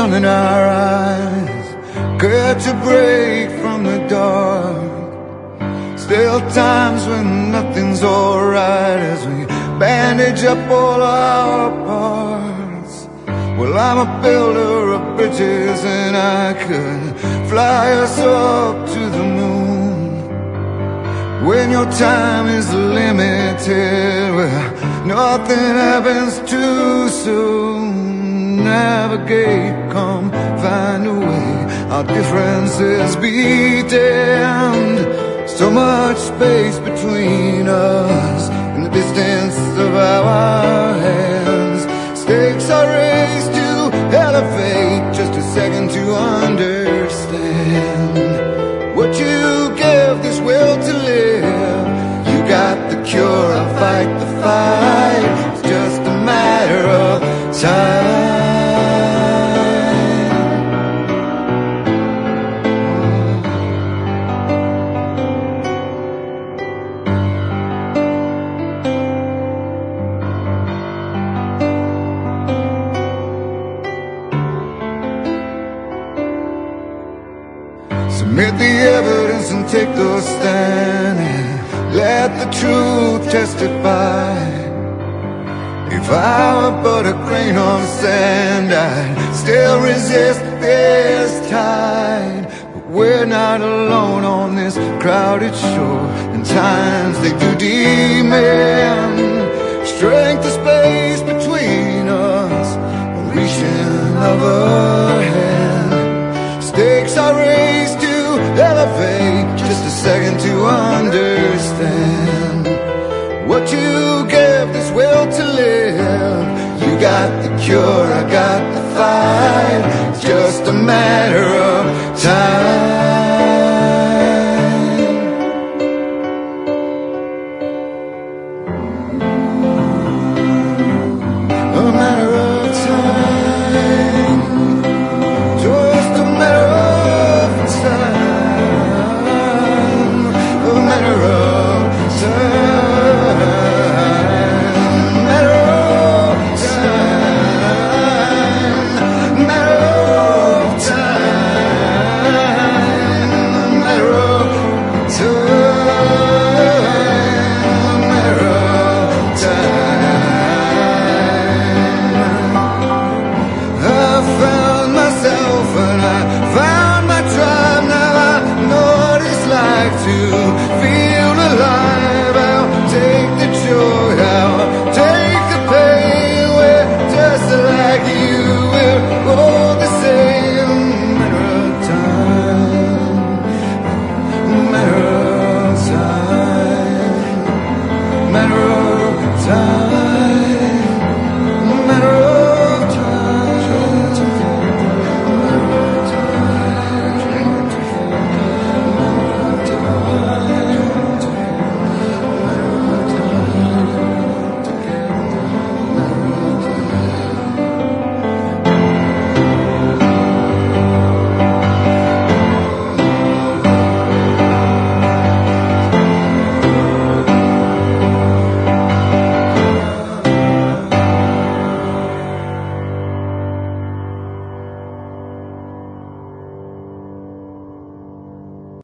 sun in our eyes, catch a break from the dark. Still times when nothing's alright as we bandage up all our parts. Well, I'm a builder of bridges and I could fly us up to the moon. When your time is limited, well, nothing happens too soon. Navigate, come find a way. Our differences be damned. So much space between us and the distance of our hands. Stakes are raised to elevate, just a second to understand. What you give this will to live, you got the cure, I fight the fight. It's just a matter of time. Submit the evidence and take the stand, and let the truth testify. If I were but a grain of sand, I'd still resist this tide. But we're not alone on this crowded shore, and times they do demand strength of space between us, a reaching of a hand. Stakes are raised to elevate, just a second to understand. What you give this will to live, you got the cure, I got the fight. It's just a matter of time.